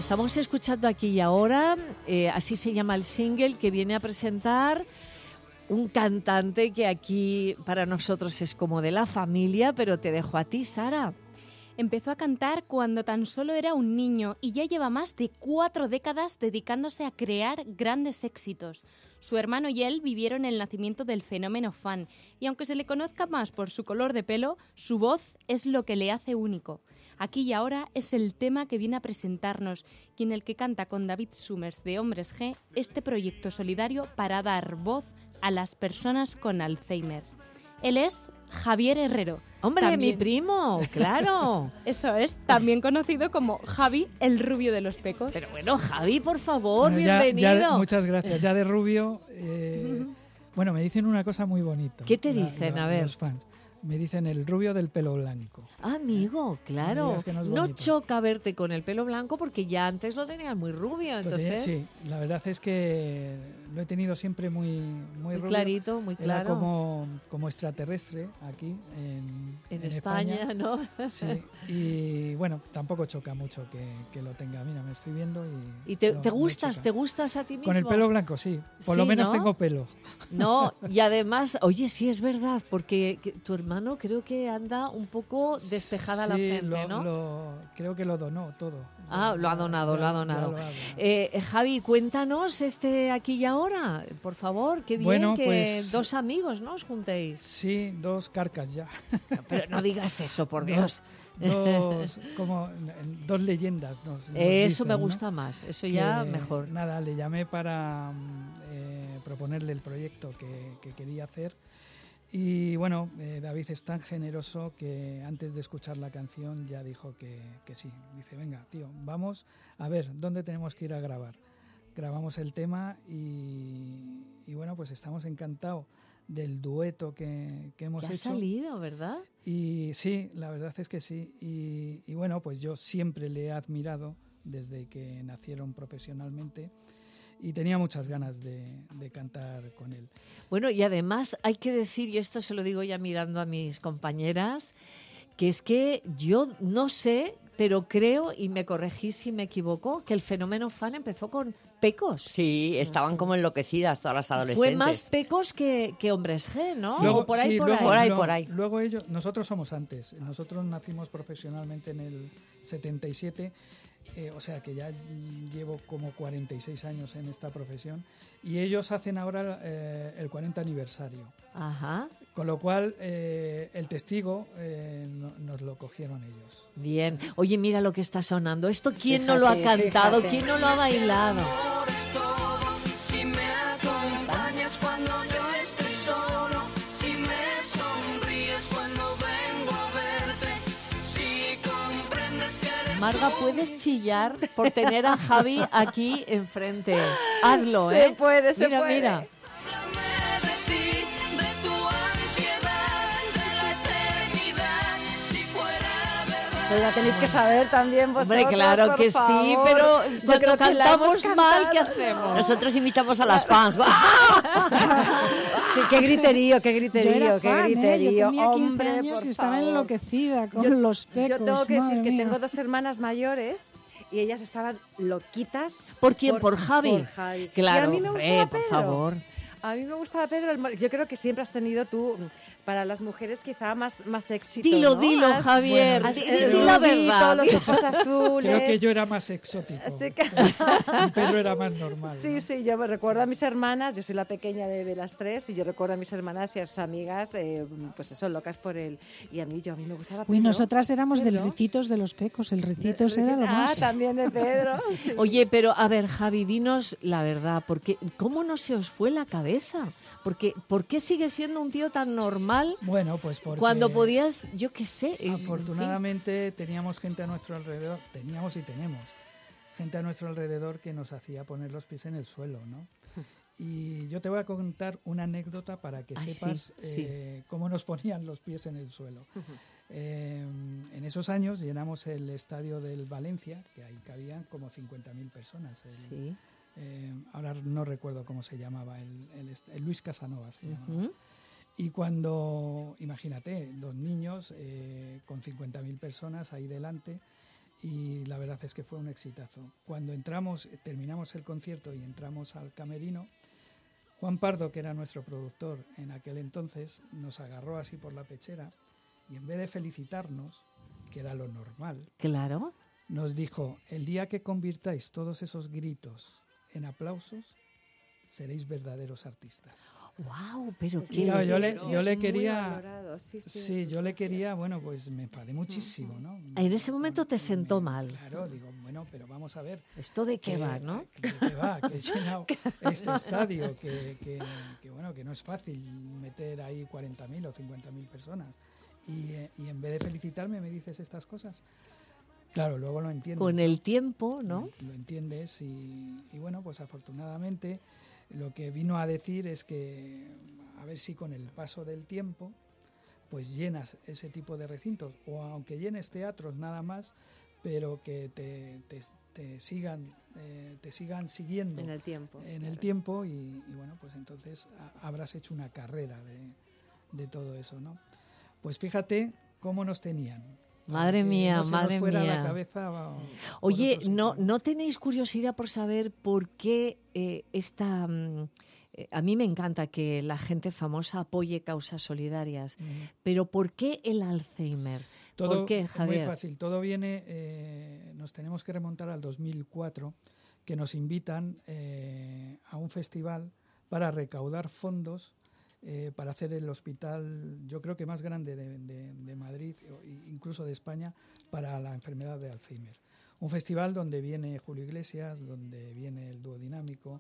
Estamos escuchando Aquí y Ahora, así se llama el single que viene a presentar un cantante que aquí para nosotros es como de la familia, pero te dejo a ti, Sara. Empezó a cantar cuando tan solo era un niño y ya lleva más de 4 décadas dedicándose a crear grandes éxitos. Su hermano y él vivieron el nacimiento del fenómeno fan y aunque se le conozca más por su color de pelo, su voz es lo que le hace único. Aquí y Ahora es el tema que viene a presentarnos y en el que canta con David Summers de Hombres G este proyecto solidario para dar voz a las personas con Alzheimer. Él es Javier Herrero. ¡Hombre, también, mi primo! ¡Claro! Eso es, también conocido como Javi, el rubio de los pecos. Pero bueno, Javi, por favor, Bueno, bienvenido. Muchas gracias. Ya de rubio, bueno, me dicen una cosa muy bonita. ¿Qué te dicen? A ver. Los fans. Me dicen el rubio del pelo blanco. Amigo, claro. No bonito. choca verte con el pelo blanco porque ya antes lo tenías muy rubio, entonces. Sí, la verdad es que lo he tenido siempre muy rubio. Clarito, muy claro. Era como extraterrestre aquí en España, ¿no? Sí, y bueno, tampoco choca mucho que lo tenga. Mira, me estoy viendo ¿Y te gustas a ti mismo? Con el pelo blanco, sí. Por lo menos, ¿no? Tengo pelo. No, y además, oye, sí es verdad, porque tu hermano creo que anda un poco despejada la frente, ¿no? Creo que lo donó todo. Lo ha donado. Javi, cuéntanos Aquí y Ahora, por favor, qué bien bueno, que pues, 2 amigos, ¿no?, os juntéis. Sí, 2 carcas ya. Pero no digas eso, por Dios. Dos leyendas. Eso dicen, me gusta, ¿no? Más, eso ya mejor. Nada, le llamé para proponerle el proyecto que quería hacer. Y bueno, David es tan generoso que antes de escuchar la canción ya dijo que sí. Dice, venga, tío, vamos a ver dónde tenemos que ir a grabar. Grabamos el tema y bueno, pues estamos encantados del dueto que hemos hecho. Ha salido, ¿verdad? Y sí, la verdad es que sí. Y bueno, pues yo siempre le he admirado desde que nacieron profesionalmente. Y tenía muchas ganas de cantar con él. Bueno, y además hay que decir, y esto se lo digo ya mirando a mis compañeras, que es que yo no sé, pero creo, y me corregí si me equivoco, que el fenómeno fan empezó con Pecos. Sí, estaban como enloquecidas todas las adolescentes. Fue más Pecos que Hombres G, ¿no? Luego, o por ahí, sí, por ahí. Luego nosotros somos antes. Nosotros nacimos profesionalmente en el 77. O sea que ya llevo como 46 años en esta profesión y ellos hacen ahora el 40 aniversario. Ajá. Con lo cual el testigo nos lo cogieron ellos. Bien. Oye, mira lo que está sonando. ¿Esto quién no lo ha cantado? Fíjate. ¿Quién no lo ha bailado? Si me acompañas cuando yo estoy solo, si me sonríes cuando vengo a verte, si comprendes que eres Marga, puedes chillar por tener a Javi aquí enfrente. Hazlo, Se ¿eh? puede. Mira. Háblame de ti, de tu ansiedad, de la eternidad, si fuera verdad. Pero la tenéis que saber también vosotros. Hombre, claro por que favor. sí, pero Yo cuando creo que la cantamos hemos mal, cantado. ¿qué hacemos? Nosotros invitamos a las fans. Sí, qué griterío, Yo era fan, yo tenía 15 Hombre, años por y estaba favor. enloquecida con los pecos. Yo tengo que decir madre que mía. tengo 2 hermanas mayores y ellas estaban loquitas. ¿Por quién? ¿Por Javi? Por Javi. Claro, y a mí me hombre, gustaba por Pedro. favor. A mí me gustaba Pedro. Yo creo que siempre has tenido tú, para las mujeres quizá más éxito. Dilo, ¿no? dilo, Has- Javier. Bueno, Di la rubito, verdad. los ojos azules. Creo que yo era más exótico. Así que- Y Pedro era más normal. Sí, ¿no? sí, yo me recuerdo a mis hermanas, yo soy la pequeña de las 3 y yo recuerdo a mis hermanas y a sus amigas, pues eso, locas por él. Y a mí me gustaba Uy, Pedro. nosotras éramos del Pedro. Ricitos de los Pecos. El Ricitos era lo más. También de Pedro. Sí. Oye, pero a ver, Javi, dinos la verdad, porque ¿cómo no se os fue la cabeza? ¿Por qué sigue siendo un tío tan normal Bueno, pues porque cuando podías, yo qué sé? afortunadamente teníamos gente a nuestro alrededor, teníamos y tenemos gente a nuestro alrededor que nos hacía poner los pies en el suelo, ¿no? Y yo te voy a contar una anécdota para que Ay, sepas sí. cómo nos ponían los pies en el suelo. En esos años llenamos el estadio del Valencia, que ahí cabían como 50.000 personas. Sí. Ahora no recuerdo cómo se llamaba, el Luis Casanova se llamaba. Ujú. Y cuando, imagínate, 2 niños con 50.000 personas ahí delante, y la verdad es que fue un exitazo. Cuando terminamos el concierto y entramos al camerino, Juan Pardo, que era nuestro productor en aquel entonces, nos agarró así por la pechera y en vez de felicitarnos, que era lo normal, Claro. nos dijo: el día que convirtáis todos esos gritos en aplausos, seréis verdaderos artistas. ¡Wow! Pero Es qué... que Claro, sí, yo es le muy quería... valorado, sí. Sí, yo le quería, bueno, pues me enfadé muchísimo, ¿no? En ese momento te sentó mal. Claro, digo, bueno, pero vamos a ver. ¿Esto de qué va, no? ¿De qué va? Que he llenado este estadio, que bueno, que no es fácil meter ahí 40.000 o 50.000 personas. Y en vez de felicitarme me dices estas cosas. Claro, luego lo entiendes. Con el tiempo, ¿no? Lo entiendes y bueno, pues afortunadamente lo que vino a decir es que a ver si con el paso del tiempo pues llenas ese tipo de recintos, o aunque llenes teatros nada más, pero que te sigan siguiendo En el tiempo. en el tiempo y bueno, pues entonces habrás hecho una carrera de todo eso, ¿no? Pues fíjate cómo nos tenían. Madre Para que mía, no se madre nos fuera mía. la cabeza, Oye, por otro ¿no, sitio. ¿no tenéis curiosidad por saber por qué esta... a mí me encanta que la gente famosa apoye causas solidarias, pero ¿por qué el Alzheimer? ¿Por Todo qué, es Javier? muy fácil, todo viene, nos tenemos que remontar al 2004, que nos invitan a un festival para recaudar fondos para hacer el hospital, yo creo que más grande de Madrid, incluso de España, para la enfermedad de Alzheimer. Un festival donde viene Julio Iglesias, donde viene el Dúo Dinámico,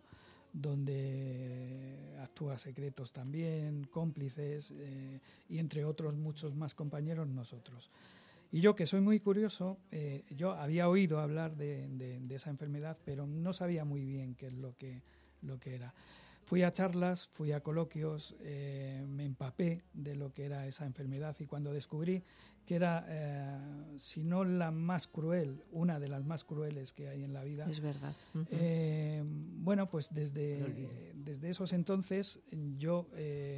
donde actúa Secretos también, Cómplices y entre otros muchos más compañeros nosotros. Y yo, que soy muy curioso, yo había oído hablar de esa enfermedad, pero no sabía muy bien qué es lo que era. Fui a charlas, fui a coloquios, me empapé de lo que era esa enfermedad y cuando descubrí que era, si no la más cruel, una de las más crueles que hay en la vida. Es verdad. Bueno, pues desde esos entonces yo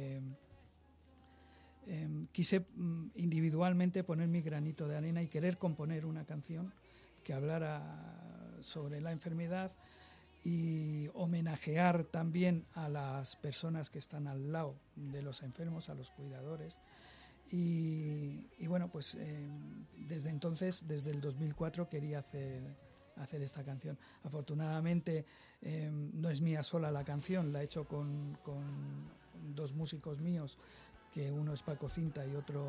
quise individualmente poner mi granito de arena y querer componer una canción que hablara sobre la enfermedad y homenajear también a las personas que están al lado de los enfermos, a los cuidadores. Y bueno, pues desde entonces, desde el 2004, quería hacer esta canción. Afortunadamente no es mía sola la canción, la he hecho con dos músicos míos, que uno es Paco Cinta y otro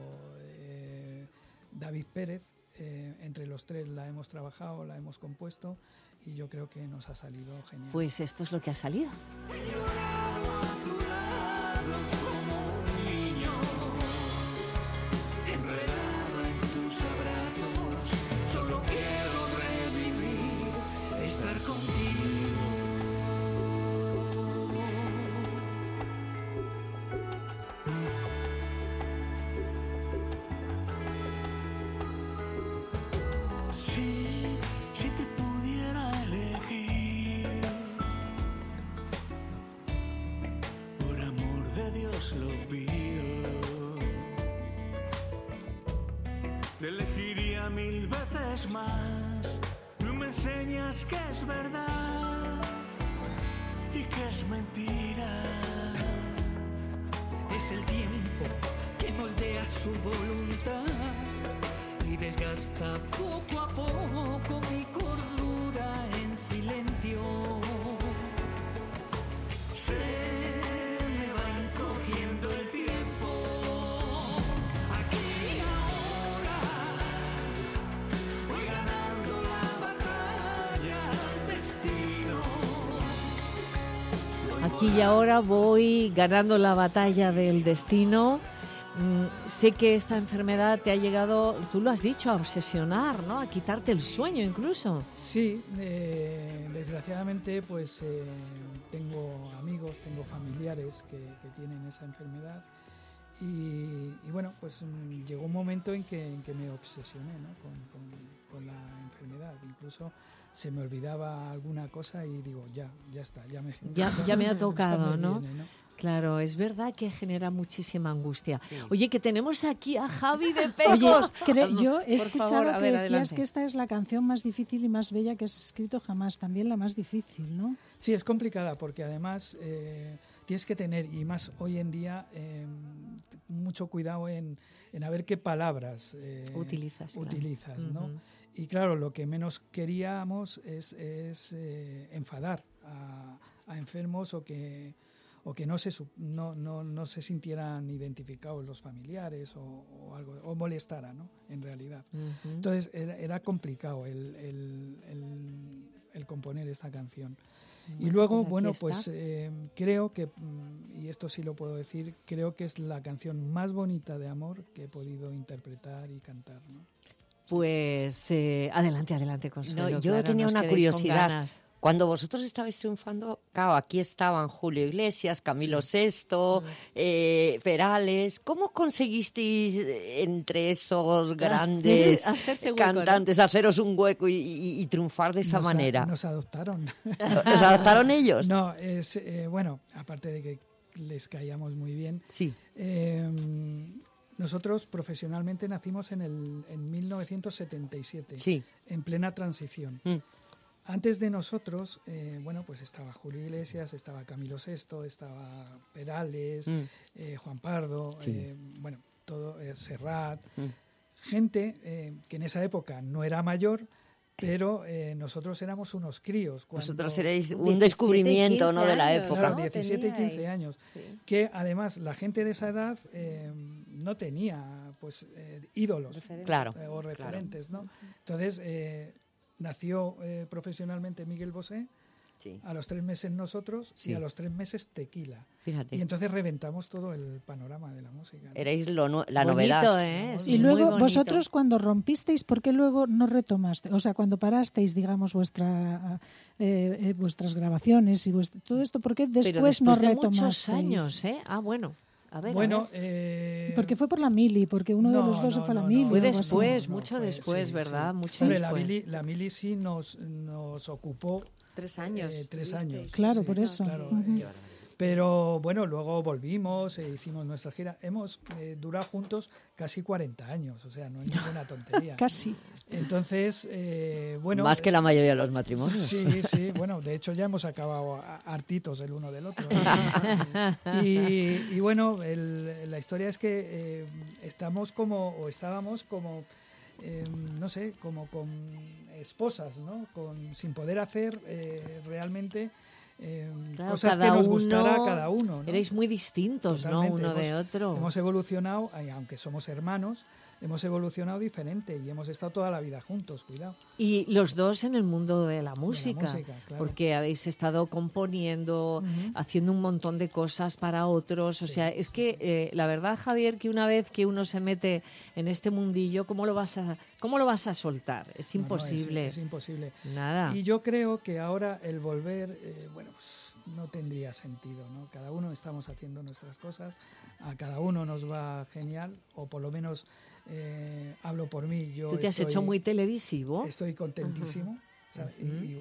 David Pérez. Entre los tres la hemos trabajado, la hemos compuesto y yo creo que nos ha salido genial. Pues esto es lo que ha salido. Si te pudiera elegir, por amor de Dios lo pido, te elegiría 1000 veces más. Tú me enseñas que es verdad y que es mentira. Es el tiempo que moldea su voluntad y desgasta poco a poco mi cordura en silencio. Se me va encogiendo el tiempo. Aquí y ahora voy ganando la batalla al destino. Aquí y ahora voy ganando la batalla del destino. Sé que esta enfermedad te ha llegado, tú lo has dicho, a obsesionar, ¿no? A quitarte el sueño incluso. Sí, desgraciadamente pues tengo amigos, tengo familiares que tienen esa enfermedad y bueno, pues llegó un momento en que me obsesioné, ¿no? con la enfermedad. Incluso se me olvidaba alguna cosa y digo, ya está, ya me Ya me ha tocado, ¿no? viene, ¿no? Claro, es verdad que genera muchísima angustia. Oye, que tenemos aquí a Javi de Pecos. Oye, yo he Por escuchado favor, a que ver, decías adelante. que esta es la canción más difícil y más bella que has escrito jamás, también la más difícil, ¿no? Sí, es complicada porque además tienes que tener, y más hoy en día, mucho cuidado en a ver qué palabras Utilizas, claro. ¿no? Ujú. Y claro, lo que menos queríamos es enfadar a enfermos o que no se sintieran identificados los familiares o algo, o molestara, ¿no? En realidad. Ujú. Entonces era complicado el componer esta canción. Y luego, pues aquí bueno, está. pues creo que, y esto sí lo puedo decir, creo que es la canción más bonita de amor que he podido interpretar y cantar, ¿no? Pues adelante, Consuelo. No, yo claro, tenía nos una quedéis con curiosidad. ganas. Cuando vosotros estabais triunfando, claro, aquí estaban Julio Iglesias, Camilo VI, Perales. ¿Cómo conseguisteis entre esos grandes Hacerse hueco, ¿no? cantantes haceros un hueco y triunfar de esa manera? Nos adoptaron. ¿Os adaptaron ellos? No, es bueno, aparte de que les caíamos muy bien. Sí. Nosotros profesionalmente nacimos en 1977, Sí. en plena transición. Antes de nosotros, bueno, pues estaba Julio Iglesias, estaba Camilo VI, estaba Perales, Juan Pardo, Sí. bueno, todo, Serrat, gente que en esa época no era mayor, pero nosotros éramos unos críos. Vosotros erais un 17 y descubrimiento, 15 ¿no?, de la años, época. Claro, ¿no? 17 y 15 Teníais, años. sí. Que además la gente de esa edad no tenía pues ídolos Claro. o referentes, ¿no? Entonces nació profesionalmente Miguel Bosé, Sí. a los 3 meses nosotros Sí. y a los 3 meses Tequila. Fíjate. Y entonces reventamos todo el panorama de la música, ¿no? Erais la Bonito, novedad. ¿eh? Es Y muy luego bonito. vosotros cuando rompisteis, ¿por qué luego no retomaste? O sea, cuando parasteis, digamos, vuestras grabaciones y todo esto, ¿por qué Pero después después no de retomasteis? muchos años, ¿eh? Ah, bueno. A ver, Bueno, a ver. Porque fue por la mili, porque uno de no, los dos se no, fue a la no, mili. no. Fue o algo así. después, No, mucho fue- después, sí, ¿verdad? sí. Mucho Hombre, después. la mili sí nos ocupó 3 años. 3 tuvisteis. años. Claro, sí, por eso. claro, Ujú. pero bueno, luego volvimos, hicimos nuestra gira. Hemos durado juntos casi 40 años, o sea, no es ninguna tontería. Casi. Entonces, bueno... Más que la mayoría de los matrimonios. Sí, sí, bueno, de hecho ya hemos acabado hartitos el uno del otro. Y bueno, la historia es que estábamos como no sé, como con esposas, ¿no? Sin poder hacer realmente Claro, cosas que cada nos gustara uno- a cada uno, ¿no? Erais muy distintos, Totalmente. ¿no? Uno de otro. Hemos evolucionado, aunque somos hermanos, hemos evolucionado diferente y hemos estado toda la vida juntos, cuidado. Y los dos en el mundo de la música, música, claro. porque habéis estado componiendo, haciendo un montón de cosas para otros. O sea, es que la verdad, Javier, que una vez que uno se mete en este mundillo, ¿cómo lo vas a soltar? Es No, no, imposible. es imposible. Nada. Y yo creo que ahora el volver, bueno, pues no tendría sentido, ¿no? Cada uno estamos haciendo nuestras cosas, a cada uno nos va genial, o por lo menos hablo por mí. Yo Tú te has estoy- hecho muy televisivo. Estoy contentísimo. ¿sabes?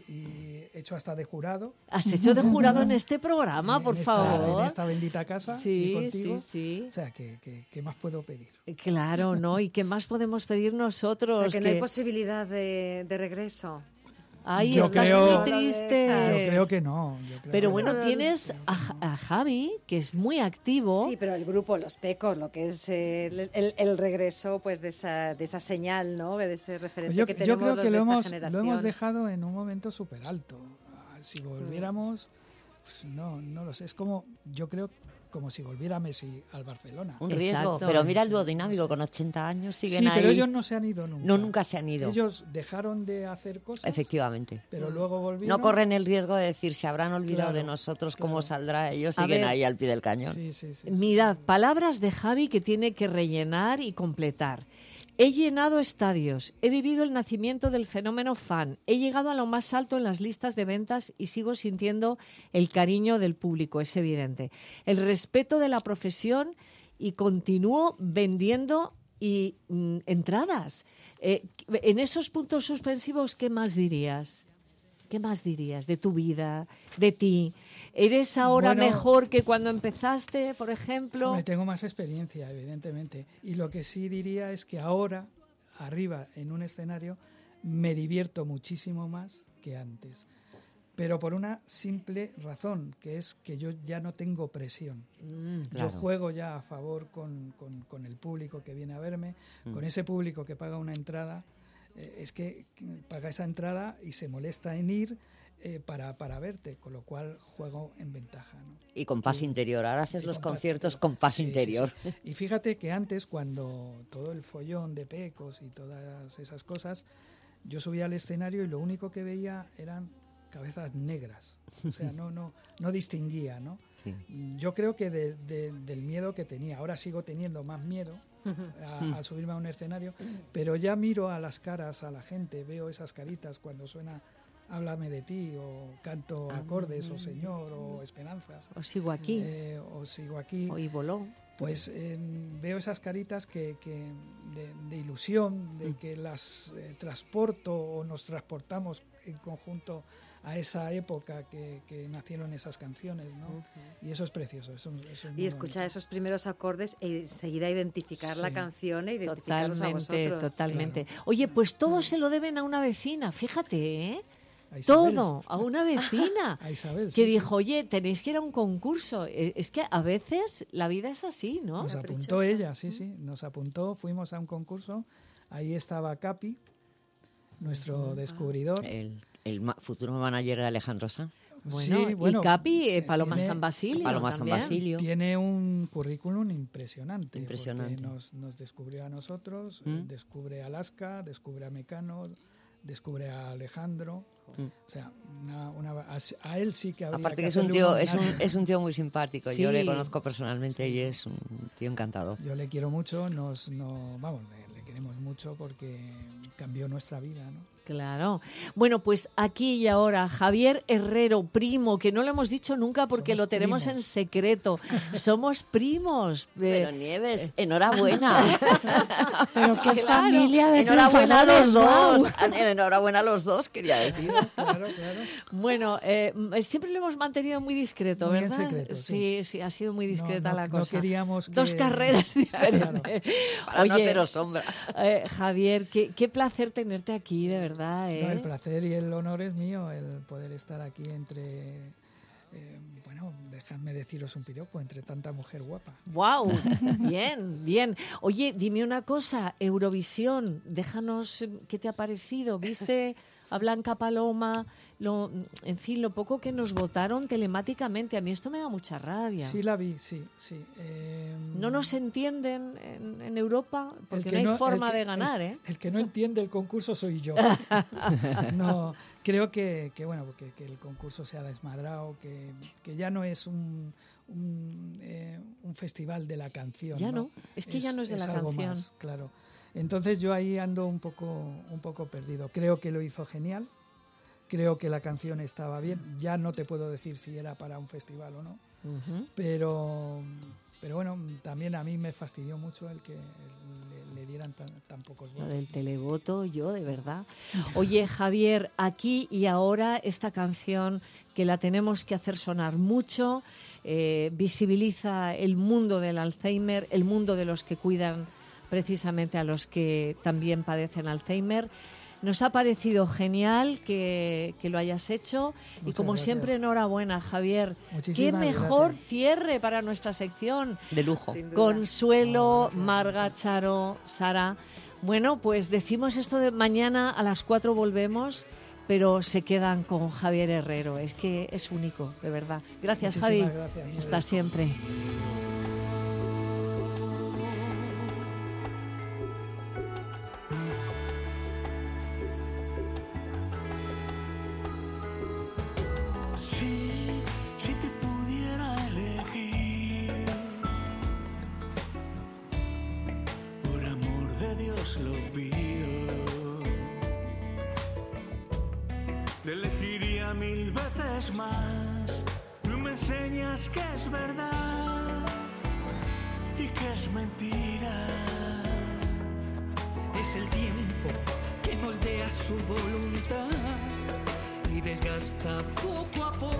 Y he hecho hasta de jurado. Has hecho de jurado en este programa, por en favor. esta bendita casa y Sí, contigo. sí, O sea, ¿qué más puedo pedir? sí. Claro, ¿no? ¿Y qué más podemos pedir O nosotros? sea, que no hay posibilidad de regreso. Ay, Yo estás creo- muy triste. Yo creo que no. yo creo Pero que bueno, no. tienes a Javi, que es muy activo. Sí, pero el grupo Los Pecos, lo que es el regreso pues de esa señal, ¿no? De ese referente Yo que creo tenemos los que de lo esta hemos generación. dejado en un momento súper alto. Si volviéramos, pues no lo sé. Es como, yo creo, como si volviera Messi al Barcelona. Un riesgo. Exacto. Pero mira el dúo dinámico, con 80 años siguen Sí, ahí. pero ellos no se han ido nunca. No, nunca se han ido. Ellos dejaron de hacer cosas, Efectivamente. pero luego volvieron. No corren el riesgo de decir, se habrán olvidado Claro, de nosotros, claro. cómo saldrá. Ellos A siguen ver. ahí al pie del cañón. Sí, sí, sí, sí. Mirad, palabras de Javi que tiene que rellenar y completar. He llenado estadios, he vivido el nacimiento del fenómeno fan, he llegado a lo más alto en las listas de ventas y sigo sintiendo el cariño del público, es evidente. El respeto de la profesión y continúo vendiendo entradas. En esos puntos suspensivos, ¿qué más dirías? ¿Qué más dirías de tu vida, de ti? ¿Eres ahora Bueno, mejor que cuando empezaste, por ejemplo? Hombre, tengo más experiencia, evidentemente. Y lo que sí diría es que ahora, arriba, en un escenario, me divierto muchísimo más que antes. Pero por una simple razón, que es que yo ya no tengo presión. Claro. Yo juego ya a favor con el público que viene a verme, con ese público que paga una entrada. Es que paga esa entrada y se molesta en ir para verte, con lo cual juego en ventaja, ¿no? Y con paz interior. Ahora haces Y los con paz conciertos interior. con paz Sí, sí, interior. sí. Y fíjate que antes, cuando todo el follón de Pecos y todas esas cosas, yo subía al escenario y lo único que veía eran cabezas negras. O sea, no distinguía, ¿no? Sí. Yo creo que del miedo que tenía. Ahora sigo teniendo más miedo a subirme a un escenario, pero ya miro a las caras a la gente, veo esas caritas cuando suena Háblame de ti, o canto acordes, o Señor, o Esperanzas. O sigo aquí, O sigo aquí. o y voló. Pues veo esas caritas de ilusión, de que las transporto o nos transportamos en conjunto a esa época que nacieron esas canciones, ¿no? Y eso es precioso. Eso es muy Y escuchar bonito. esos primeros acordes e enseguida identificar la Sí. canción e identificaros a Totalmente, vosotros. totalmente. Oye, pues todo se lo deben a una vecina, fíjate, ¿eh? A Isabel. Todo, a una vecina. A Isabel, que sí, dijo, oye, tenéis que ir a un concurso. Es que a veces la vida es así, ¿no? Nos apuntó ella, sí, nos apuntó, fuimos a un concurso, ahí estaba Capi, nuestro descubridor. El futuro manager de Alejandro Sanz. Bueno, Sí, bueno, y Capi, Paloma tiene- San Basilio. Paloma San también. Basilio. Tiene un currículum impresionante. Impresionante. Porque nos descubrió a nosotros, ¿Mm? descubre a Alaska, descubre a Mecano, descubre a Alejandro. O sea, a él sí que habría Aparte que que es un hacerle tío, homenaje. es un tío muy simpático. Sí. Yo le conozco personalmente y es un tío encantador. Yo le quiero mucho, le queremos mucho porque cambió nuestra vida, ¿no? Claro. Bueno, pues aquí y ahora, Javier Herrero, primo, que no lo hemos dicho nunca porque Somos lo tenemos primos. en secreto. Somos primos. Pero Nieves, enhorabuena. Pero qué familia de Enhorabuena a los triunfadores, dos. Enhorabuena a los dos, quería decir. Claro, claro. Bueno, siempre lo hemos mantenido muy discreto, Muy en ¿verdad? secreto, sí, sí, ha sido muy discreta No la no cosa. queríamos que... Dos carreras diferentes. Para no haceros sombra. Javier, qué placer tenerte aquí, de verdad. No, el placer y el honor es mío, el poder estar aquí entre... bueno, dejadme deciros un piropo, entre tanta mujer guapa. ¡Wow! Bien, bien. Oye, dime una cosa, Eurovisión, déjanos qué te ha parecido. ¿Viste a Blanca Paloma? En fin, lo poco que nos votaron telemáticamente. A mí esto me da mucha rabia. Sí la vi, sí. No nos entienden en Europa porque El que no hay forma el que- de ganar, ¿eh? El que no entiende el concurso soy yo. No, creo que bueno, que el concurso se ha desmadrado, que ya no es un festival de la canción. Ya no, es que ya no es de la algo canción. más, claro. Entonces yo ahí ando un poco perdido. Creo que lo hizo genial. Creo que la canción estaba bien. Ya no te puedo decir si era para un festival o no. Ujú. Pero bueno, también a mí me fastidió mucho el que le dieran tan pocos Lo votos. del televoto, yo de verdad. Oye, Javier, aquí y ahora esta canción que la tenemos que hacer sonar mucho, visibiliza el mundo del Alzheimer, el mundo de los que cuidan precisamente a los que también padecen Alzheimer. Nos ha parecido genial que lo hayas hecho y Muchas como gracias. siempre enhorabuena, Javier. Qué Muchísimas mejor gracias. cierre para nuestra sección. De lujo. Sin duda. Consuelo, Gracias, Marga, Charo, Sara. Bueno, pues decimos esto de mañana a las 4 volvemos, pero se quedan con Javier Herrero. Es que es único, de verdad. Gracias, Javi. Muchísimas gracias. Hasta siempre. Si te pudiera elegir, por amor de Dios lo pido, te elegiría 1000 veces más. Tú me enseñas que es verdad y que es mentira. Es el tiempo que moldea su voluntad y y desgasta poco a poco.